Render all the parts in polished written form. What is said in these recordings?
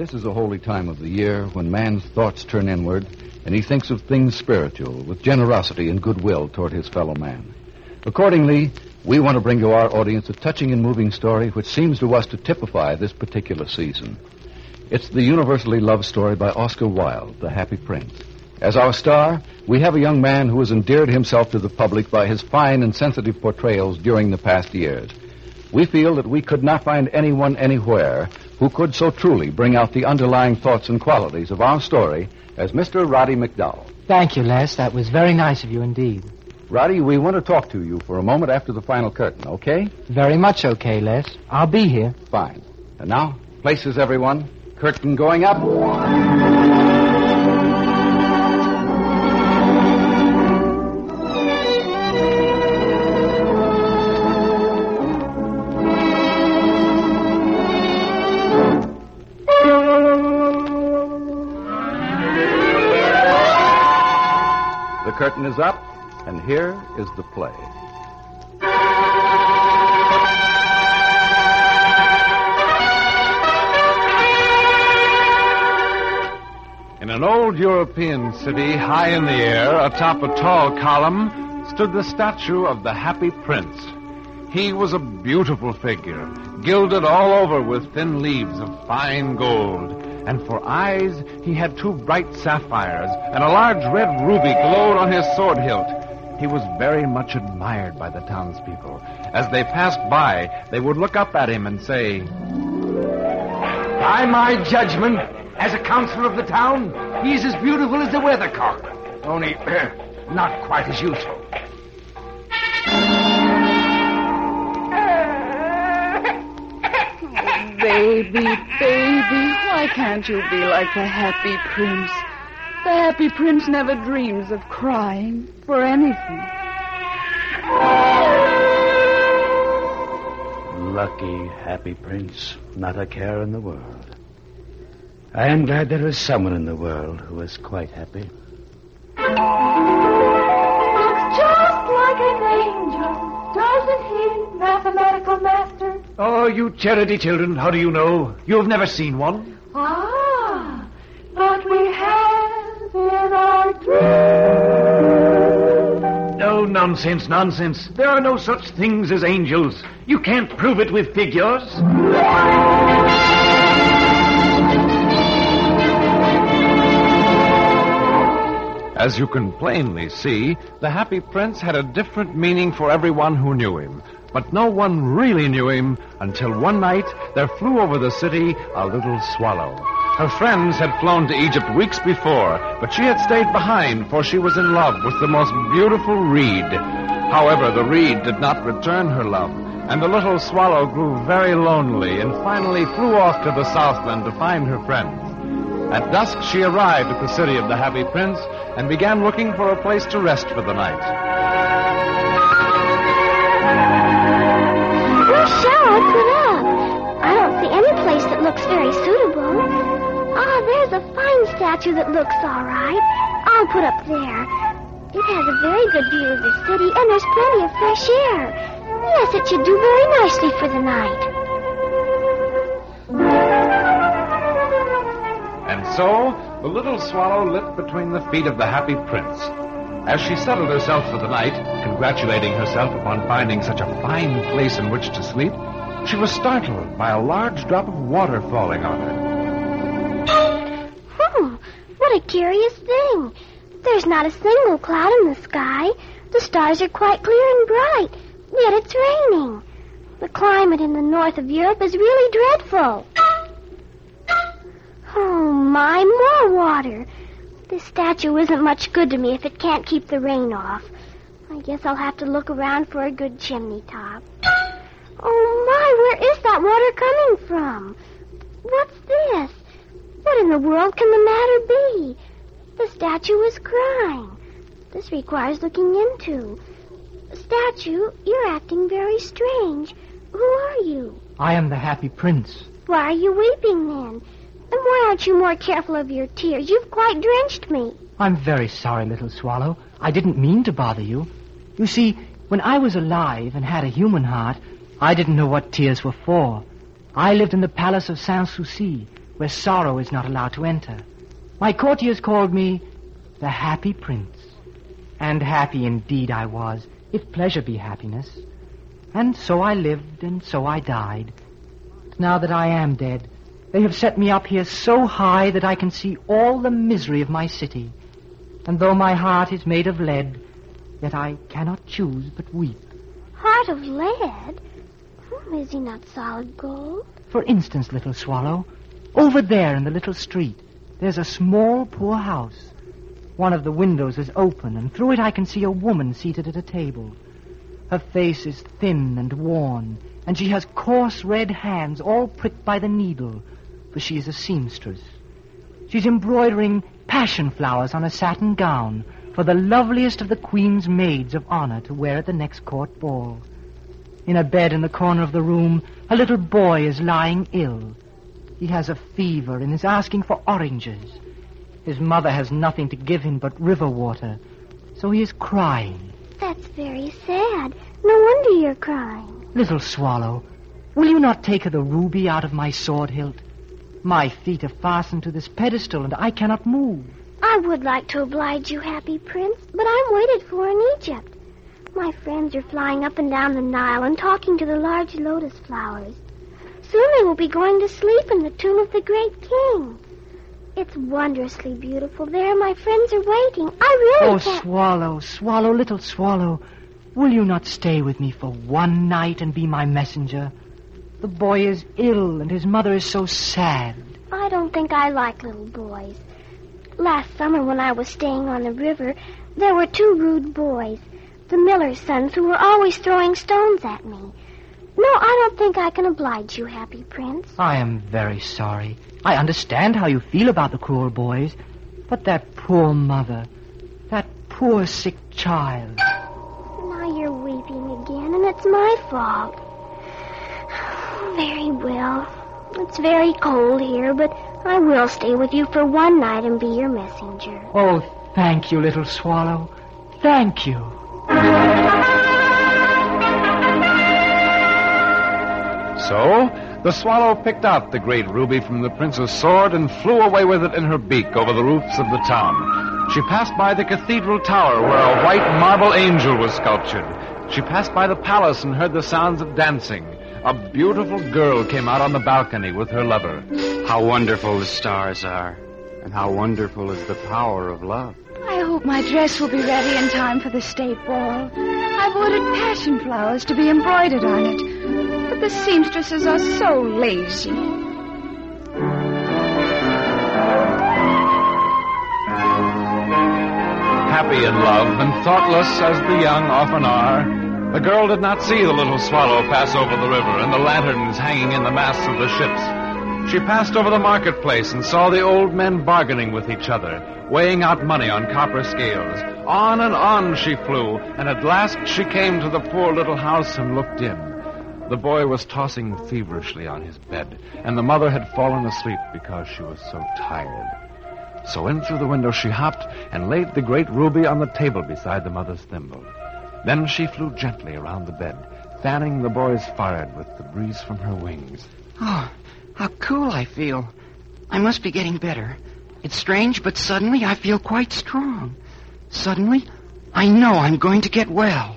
This is a holy time of the year when man's thoughts turn inward and he thinks of things spiritual with generosity and goodwill toward his fellow man. Accordingly, we want to bring to our audience a touching and moving story which seems to us to typify this particular season. It's the universally loved story by Oscar Wilde, The Happy Prince. As our star, we have a young man who has endeared himself to the public by his fine and sensitive portrayals during the past years. We feel that we could not find anyone anywhere who could so truly bring out the underlying thoughts and qualities of our story as Mr. Roddy McDowell. Thank you, Les. That was very nice of you indeed. Roddy, we want to talk to you for a moment after the final curtain, okay? Very much okay, Les. I'll be here. Fine. And now, places, everyone. Curtain going up. The curtain is up, and here is the play. In an old European city, high in the air, atop a tall column, stood the statue of the Happy Prince. He was a beautiful figure, gilded all over with thin leaves of fine gold. And for eyes, he had two bright sapphires, and a large red ruby glowed on his sword hilt. He was very much admired by the townspeople. As they passed by, they would look up at him and say, "By my judgment, as a councillor of the town, he's as beautiful as the weathercock, only not quite as useful." Baby, why can't you be like the Happy Prince? The Happy Prince never dreams of crying for anything. Lucky Happy Prince, not a care in the world. I am glad there is someone in the world who is quite happy. Looks just like an angel, doesn't he, mathematical master? Oh, you charity children, how do you know? You've never seen one. Ah, but we have in our dreams. No, nonsense. There are no such things as angels. You can't prove it with figures. As you can plainly see, the Happy Prince had a different meaning for everyone who knew him. But no one really knew him until one night there flew over the city a little swallow. Her friends had flown to Egypt weeks before, but she had stayed behind, for she was in love with the most beautiful reed. However, the reed did not return her love, and the little swallow grew very lonely and finally flew off to the Southland to find her friends. At dusk, she arrived at the city of the Happy Prince and began looking for a place to rest for the night. Where shall I put up? I don't see any place that looks very suitable. Ah, there's a fine statue that looks all right. I'll put up there. It has a very good view of the city, and there's plenty of fresh air. Yes, it should do very nicely for the night. And so, the little swallow lit between the feet of the Happy Prince. As she settled herself for the night, congratulating herself upon finding such a fine place in which to sleep, she was startled by a large drop of water falling on her. What a curious thing. There's not a single cloud in the sky. The stars are quite clear and bright, yet it's raining. The climate in the north of Europe is really dreadful. Oh, my, more water. This statue isn't much good to me if it can't keep the rain off. I guess I'll have to look around for a good chimney top. Oh, my, where is that water coming from? What's this? What in the world can the matter be? The statue is crying. This requires looking into. Statue, you're acting very strange. Who are you? I am the Happy Prince. Why are you weeping, then? And why aren't you more careful of your tears? You've quite drenched me. I'm very sorry, little swallow. I didn't mean to bother you. You see, when I was alive and had a human heart, I didn't know what tears were for. I lived in the palace of Sans-Souci, where sorrow is not allowed to enter. My courtiers called me the Happy Prince. And happy indeed I was, if pleasure be happiness. And so I lived, and so I died. Now that I am dead, they have set me up here so high that I can see all the misery of my city. And though my heart is made of lead, yet I cannot choose but weep. Heart of lead? Is he not solid gold? For instance, little swallow, over there in the little street, there's a small, poor house. One of the windows is open, and through it I can see a woman seated at a table. Her face is thin and worn, and she has coarse red hands all pricked by the needle, for she is a seamstress. She's embroidering passion flowers on a satin gown for the loveliest of the Queen's maids of honor to wear at the next court ball. In a bed in the corner of the room, a little boy is lying ill. He has a fever and is asking for oranges. His mother has nothing to give him but river water, so he is crying. That's very sad. No wonder you're crying. Little swallow, will you not take the ruby out of my sword hilt? My feet are fastened to this pedestal, and I cannot move. I would like to oblige you, Happy Prince, but I'm waited for in Egypt. My friends are flying up and down the Nile and talking to the large lotus flowers. Soon they will be going to sleep in the tomb of the great king. It's wondrously beautiful there. My friends are waiting. I really can't... Swallow, little swallow, will you not stay with me for one night and be my messenger? The boy is ill, and his mother is so sad. I don't think I like little boys. Last summer when I was staying on the river, there were 2 rude boys, the miller's sons, who were always throwing stones at me. No, I don't think I can oblige you, Happy Prince. I am very sorry. I understand how you feel about the cruel boys, but that poor mother, that poor sick child. Now you're weeping again, and it's my fault. Very well. It's very cold here, but I will stay with you for one night and be your messenger. Oh, thank you, little swallow. Thank you. So, the swallow picked out the great ruby from the prince's sword and flew away with it in her beak over the roofs of the town. She passed by the cathedral tower where a white marble angel was sculptured. She passed by the palace and heard the sounds of dancing. A beautiful girl came out on the balcony with her lover. How wonderful the stars are, and how wonderful is the power of love. I hope my dress will be ready in time for the state ball. I've ordered passion flowers to be embroidered on it, but the seamstresses are so lazy. Happy in love and thoughtless as the young often are, the girl did not see the little swallow pass over the river and the lanterns hanging in the masts of the ships. She passed over the marketplace and saw the old men bargaining with each other, weighing out money on copper scales. On and on she flew, and at last she came to the poor little house and looked in. The boy was tossing feverishly on his bed, and the mother had fallen asleep because she was so tired. So in through the window she hopped and laid the great ruby on the table beside the mother's thimble. Then she flew gently around the bed, fanning the boy's forehead with the breeze from her wings. Oh, how cool I feel. I must be getting better. It's strange, but suddenly I feel quite strong. Suddenly, I know I'm going to get well.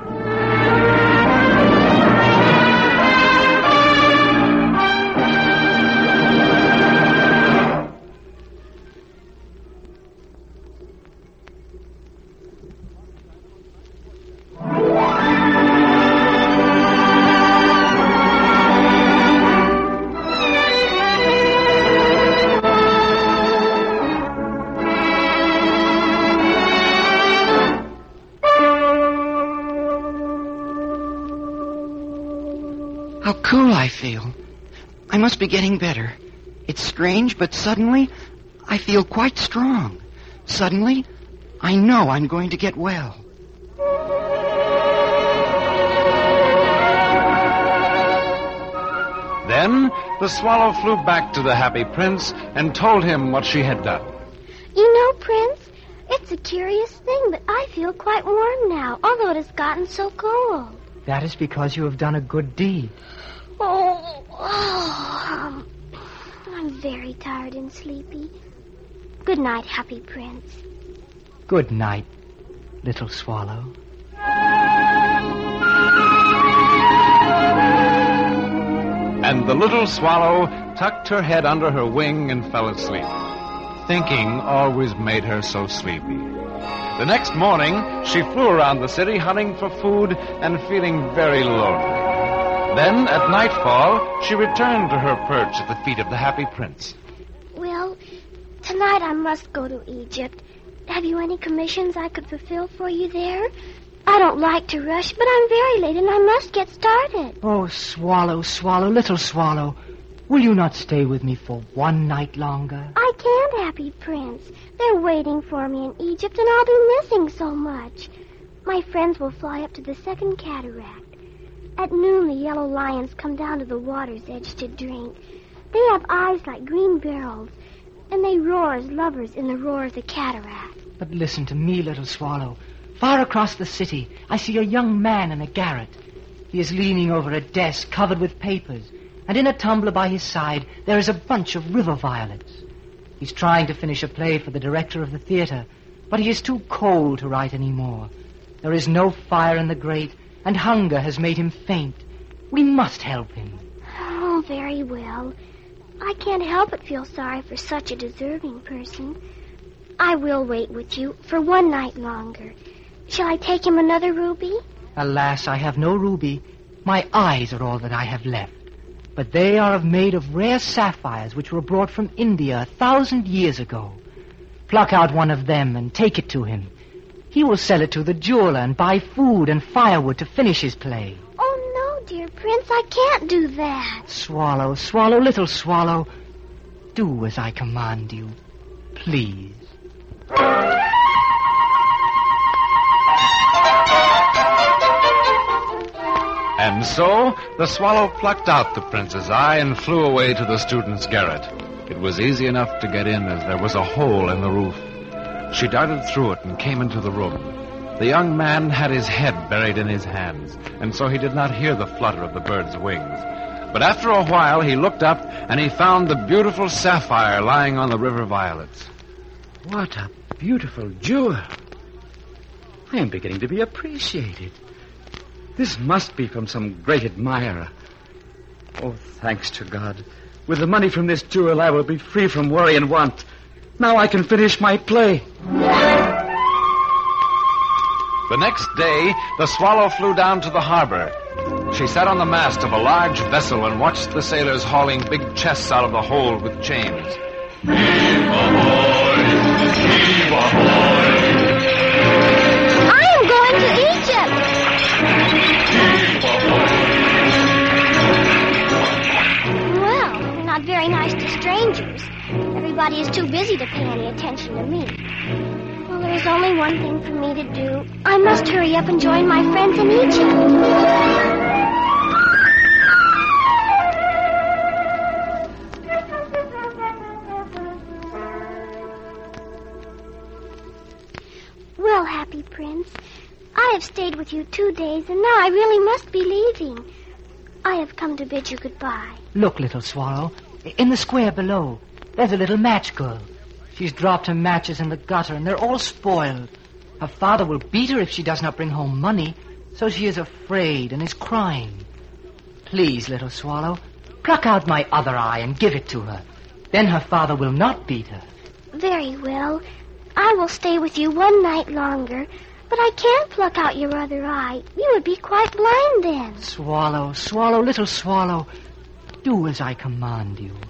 How cool I feel. I must be getting better. It's strange, but suddenly I feel quite strong. Suddenly, I know I'm going to get well. Then the swallow flew back to the happy prince and told him what she had done. You know, Prince, it's a curious thing, but I feel quite warm now, although it has gotten so cold. That is because you have done a good deed. I'm I'm very tired and sleepy. Good night, Happy Prince. Good night, little swallow. And the little swallow tucked her head under her wing and fell asleep. Thinking always made her so sleepy. The next morning, she flew around the city hunting for food and feeling very lonely. Then, at nightfall, she returned to her perch at the feet of the Happy Prince. Well, tonight I must go to Egypt. Have you any commissions I could fulfill for you there? I don't like to rush, but I'm very late and I must get started. Oh, Swallow, Swallow, little Swallow, will you not stay with me for one night longer? I can't, Happy Prince. They're waiting for me in Egypt and I'll be missing so much. My friends will fly up to the second cataract. At noon, the yellow lions come down to the water's edge to drink. They have eyes like green barrels, and they roar as lovers in the roar of the cataract. But listen to me, little Swallow. Far across the city, I see a young man in a garret. He is leaning over a desk covered with papers, and in a tumbler by his side, there is a bunch of river violets. He's trying to finish a play for the director of the theater, but he is too cold to write any more. There is no fire in the grate, and hunger has made him faint. We must help him. Oh, very well. I can't help but feel sorry for such a deserving person. I will wait with you for one night longer. Shall I take him another ruby? Alas, I have no ruby. My eyes are all that I have left. But they are made of rare sapphires which were brought from India 1,000 years ago. Pluck out one of them and take it to him. He will sell it to the jeweler and buy food and firewood to finish his play. Oh, no, dear Prince, I can't do that. Swallow, Swallow, little Swallow, do as I command you, please. And so, the swallow plucked out the prince's eye and flew away to the student's garret. It was easy enough to get in as there was a hole in the roof. She darted through it and came into the room. The young man had his head buried in his hands, and so he did not hear the flutter of the bird's wings. But after a while, he looked up, and he found the beautiful sapphire lying on the river violets. What a beautiful jewel. I am beginning to be appreciated. This must be from some great admirer. Oh, thanks to God. With the money from this jewel, I will be free from worry and want. Now I can finish my play. The next day, the swallow flew down to the harbor. She sat on the mast of a large vessel and watched the sailors hauling big chests out of the hold with chains. Heave ahoy! Heave ahoy! I am going to Egypt! Heave ahoy! Well, they're not very nice to strangers. Everybody is too busy to pay any attention to me. Well, there's only one thing for me to do. I must hurry up and join my friends in Egypt. Well, Happy Prince, I have stayed with you 2 days, and now I really must be leaving. I have come to bid you goodbye. Look, little Swallow, in the square below, there's a little match girl. She's dropped her matches in the gutter, and they're all spoiled. Her father will beat her if she does not bring home money, so she is afraid and is crying. Please, little Swallow, pluck out my other eye and give it to her. Then her father will not beat her. Very well. I will stay with you one night longer, but I can't pluck out your other eye. You would be quite blind then. Swallow, Swallow, little Swallow, do as I command you.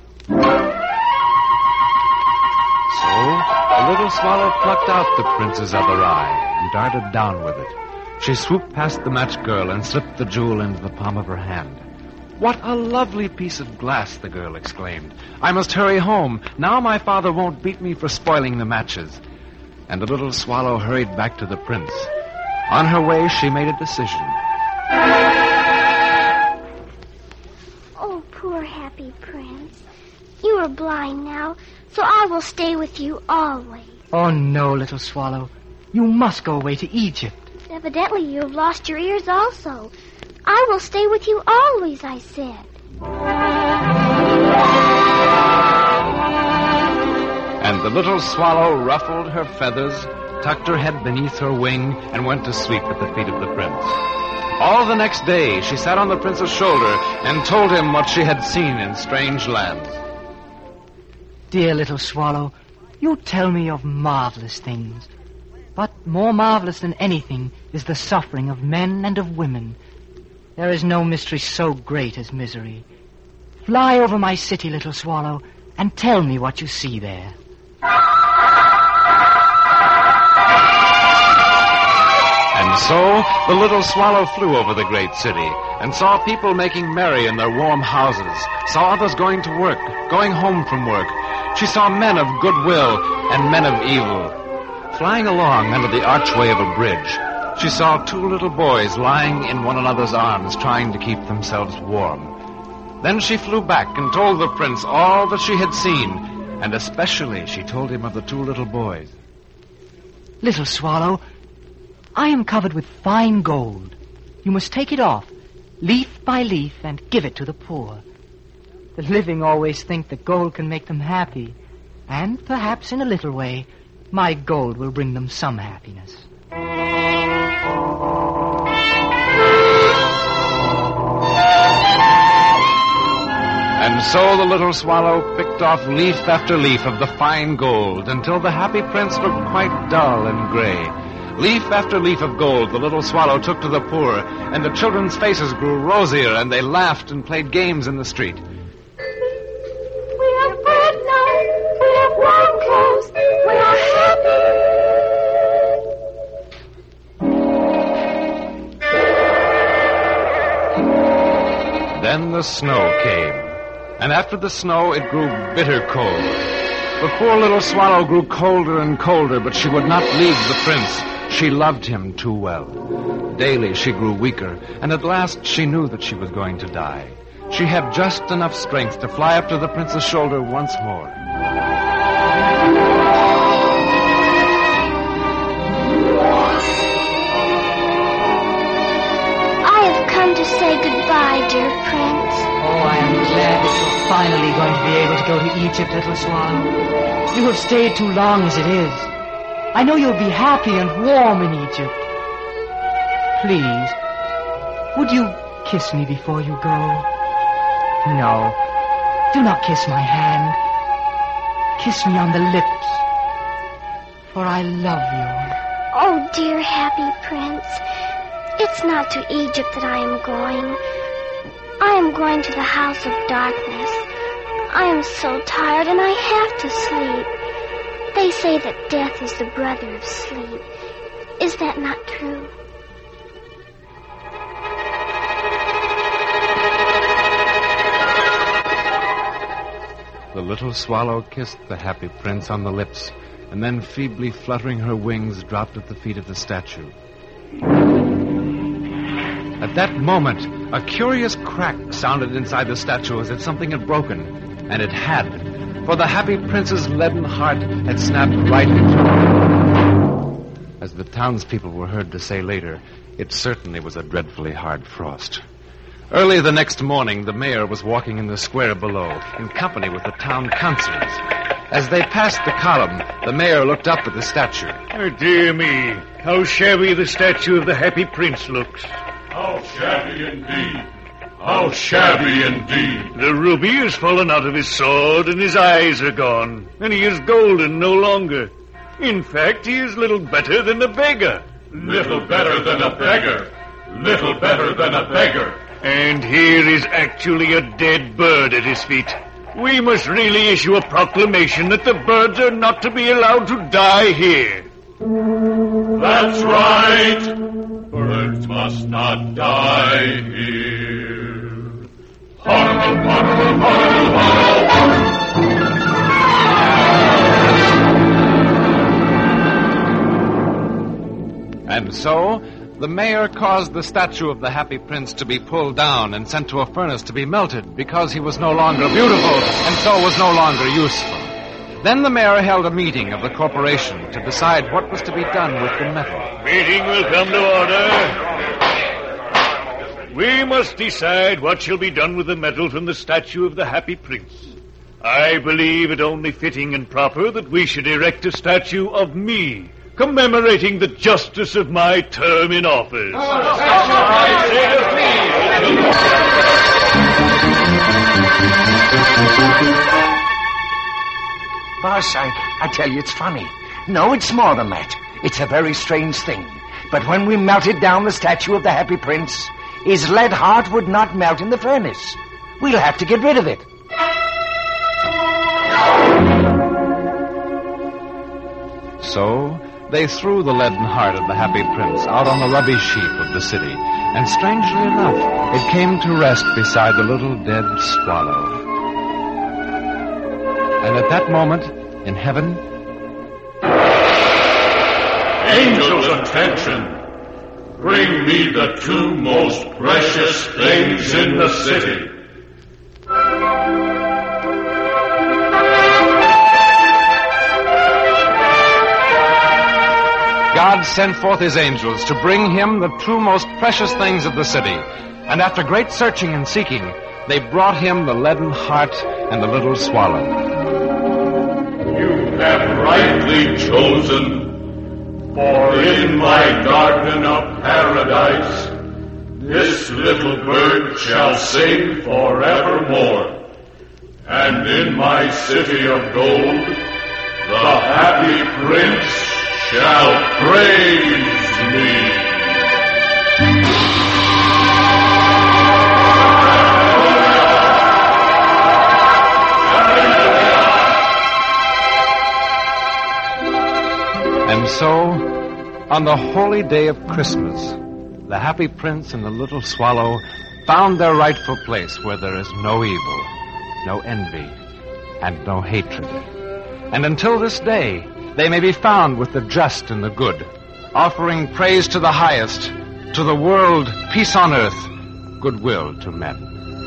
So, the little swallow plucked out the prince's other eye and darted down with it. She swooped past the match girl and slipped the jewel into the palm of her hand. "What a lovely piece of glass," the girl exclaimed. "I must hurry home. Now my father won't beat me for spoiling the matches." And the little swallow hurried back to the prince. On her way, she made a decision. Oh, poor Happy Prince. You are blind now, so I will stay with you always. Oh, no, little Swallow. You must go away to Egypt. Evidently you have lost your ears also. I will stay with you always, I said. The little swallow ruffled her feathers, tucked her head beneath her wing, and went to sleep at the feet of the prince. All the next day, she sat on the prince's shoulder and told him what she had seen in strange lands. Dear little swallow, you tell me of marvelous things. But more marvelous than anything is the suffering of men and of women. There is no mystery so great as misery. Fly over my city, little swallow, and tell me what you see there. And so the little swallow flew over the great city and saw people making merry in their warm houses, saw others going to work, going home from work. She saw men of goodwill and men of evil. Flying along under the archway of a bridge, she saw two little boys lying in one another's arms, trying to keep themselves warm. Then she flew back and told the prince all that she had seen, and especially she told him of the two little boys. Little swallow, I am covered with fine gold. You must take it off, leaf by leaf, and give it to the poor. The living always think that gold can make them happy, and perhaps in a little way, my gold will bring them some happiness. And so the little swallow picked off leaf after leaf of the fine gold until the happy prince looked quite dull and gray. Leaf after leaf of gold the little swallow took to the poor, and the children's faces grew rosier, and they laughed and played games in the street. We have bread now. We have warm clothes. We are happy. Then the snow came, and after the snow it grew bitter cold. The poor little swallow grew colder and colder, but she would not leave the prince. She loved him too well. Daily she grew weaker, and at last she knew that she was going to die. She had just enough strength to fly up to the prince's shoulder once more. I have come to say goodbye, dear Prince. Oh, I am glad that you're finally going to be able to go to Egypt, little swallow. You have stayed too long as it is. I know you'll be happy and warm in Egypt. Please, would you kiss me before you go? No, do not kiss my hand. Kiss me on the lips, for I love you. Oh, dear happy Prince. It's not to Egypt that I am going. I am going to the house of darkness. I am so tired and I have to sleep. They say that death is the brother of sleep. Is that not true? The little swallow kissed the happy prince on the lips, and then feebly fluttering her wings, dropped at the feet of the statue. At that moment, a curious crack sounded inside the statue as if something had broken, and it had. For the happy prince's leaden heart had snapped right in two. As the townspeople were heard to say later, it certainly was a dreadfully hard frost. Early the next morning, the mayor was walking in the square below, in company with the town councilors. As they passed the column, the mayor looked up at the statue. Oh, dear me, how shabby the statue of the happy prince looks. How shabby indeed. How shabby indeed. The ruby has fallen out of his sword, and his eyes are gone, and he is golden no longer. In fact, he is little better than a beggar. Little better than a beggar. Little better than a beggar. And here is actually a dead bird at his feet. We must really issue a proclamation that the birds are not to be allowed to die here. That's right. Birds must not die here. Harl, harl, harl, harl. And so, the mayor caused the statue of the happy prince to be pulled down and sent to a furnace to be melted because he was no longer beautiful and so was no longer useful. Then the mayor held a meeting of the corporation to decide what was to be done with the metal. Meeting will come to order. We must decide what shall be done with the metal from the statue of the happy prince. I believe it only fitting and proper that we should erect a statue of me, commemorating the justice of my term in office. Boss, I tell you, it's funny. No, it's more than that. It's a very strange thing. But when we melted down the statue of the Happy Prince, his lead heart would not melt in the furnace. We'll have to get rid of it. So they threw the leaden heart of the Happy Prince out on the rubbish heap of the city, and strangely enough, it came to rest beside the little dead swallow. And at that moment, in heaven... Angels, attention! Bring me the two most precious things in the city. God sent forth his angels to bring him the two most precious things of the city. And after great searching and seeking, they brought him the leaden heart and the little swallow. You have rightly chosen, for in my garden of paradise, this little bird shall sing forevermore. And in my city of gold, the Happy Prince shall praise me. And so, on the holy day of Christmas, the Happy Prince and the little swallow found their rightful place where there is no evil, no envy, and no hatred. And until this day, they may be found with the just and the good, offering praise to the highest, to the world, peace on earth, goodwill to men.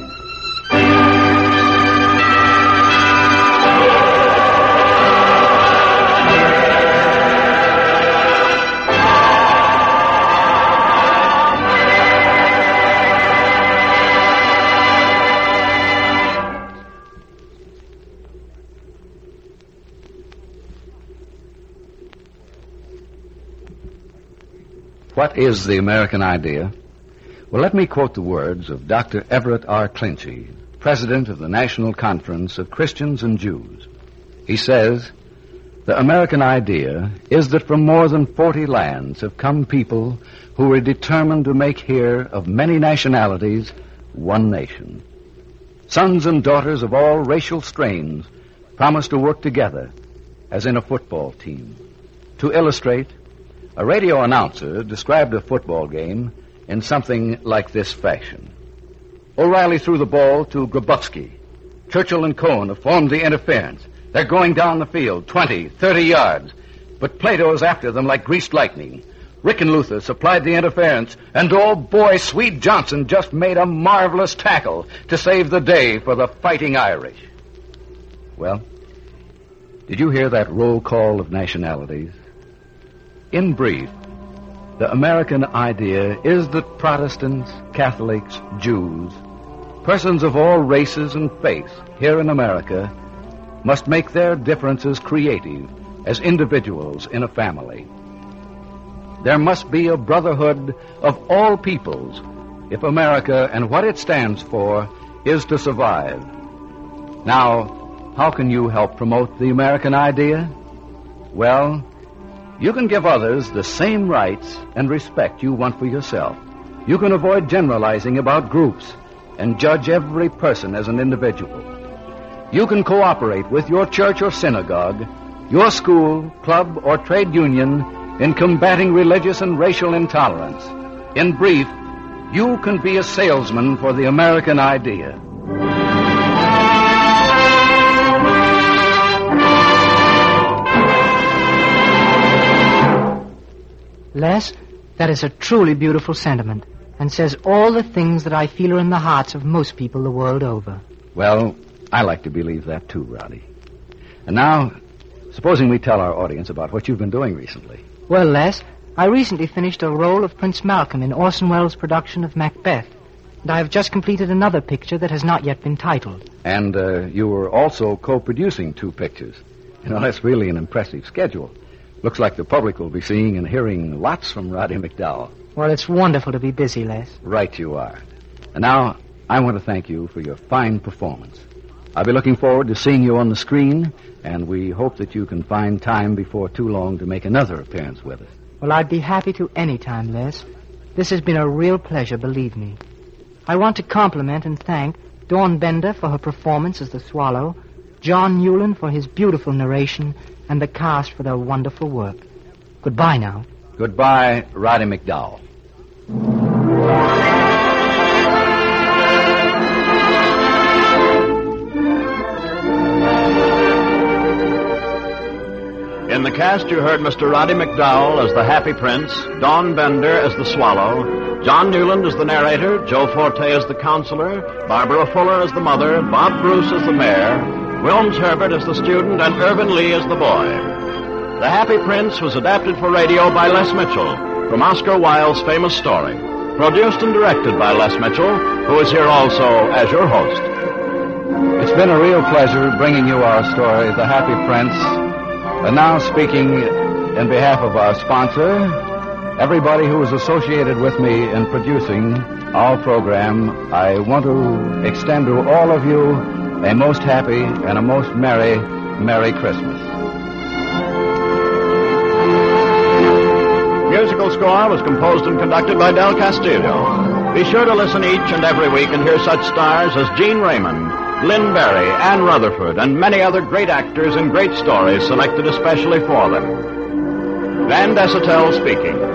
What is the American idea? Well, let me quote the words of Dr. Everett R. Clinchy, president of the National Conference of Christians and Jews. He says, "The American idea is that from more than 40 lands have come people who are determined to make here of many nationalities one nation. Sons and daughters of all racial strains promise to work together as in a football team. To illustrate, a radio announcer described a football game in something like this fashion. O'Reilly threw the ball to Grabowski. Churchill and Cohen have formed the interference. They're going down the field, 20, 30 yards. But Plato's after them like greased lightning. Rick and Luther supplied the interference, and oh boy, Swede Johnson just made a marvelous tackle to save the day for the Fighting Irish." Well, did you hear that roll call of nationalities? In brief, the American idea is that Protestants, Catholics, Jews, persons of all races and faiths here in America must make their differences creative as individuals in a family. There must be a brotherhood of all peoples if America and what it stands for is to survive. Now, how can you help promote the American idea? Well, you can give others the same rights and respect you want for yourself. You can avoid generalizing about groups and judge every person as an individual. You can cooperate with your church or synagogue, your school, club, or trade union in combating religious and racial intolerance. In brief, you can be a salesman for the American idea. Les, that is a truly beautiful sentiment, and says all the things that I feel are in the hearts of most people the world over. Well, I like to believe that too, Rowdy. And now, supposing we tell our audience about what you've been doing recently. Well, Les, I recently finished a role of Prince Malcolm in Orson Welles' production of Macbeth. And I have just completed another picture that has not yet been titled. And you were also co-producing 2 pictures. You know, that's really an impressive schedule. Looks like the public will be seeing and hearing lots from Roddy McDowall. Well, it's wonderful to be busy, Les. Right you are. And now, I want to thank you for your fine performance. I'll be looking forward to seeing you on the screen, and we hope that you can find time before too long to make another appearance with us. Well, I'd be happy to any time, Les. This has been a real pleasure, believe me. I want to compliment and thank Dawn Bender for her performance as the Swallow, John Newland for his beautiful narration, and the cast for their wonderful work. Goodbye now. Goodbye, Roddy McDowall. In the cast, you heard Mr. Roddy McDowall as the Happy Prince, Dawn Bender as the Swallow, John Newland as the narrator, Joe Forte as the counselor, Barbara Fuller as the mother, Bob Bruce as the mayor, Wilms Herbert as the student, and Irvin Lee as the boy. The Happy Prince was adapted for radio by Les Mitchell from Oscar Wilde's famous story. Produced and directed by Les Mitchell, who is here also as your host. It's been a real pleasure bringing you our story, The Happy Prince. And now speaking in behalf of our sponsor, everybody who is associated with me in producing our program, I want to extend to all of you a most happy and a most Merry Christmas. Musical score was composed and conducted by Del Castillo. Be sure to listen each and every week and hear such stars as Gene Raymond, Lynn Barry, Ann Rutherford, and many other great actors and great stories selected especially for them. Van Dessetel speaking.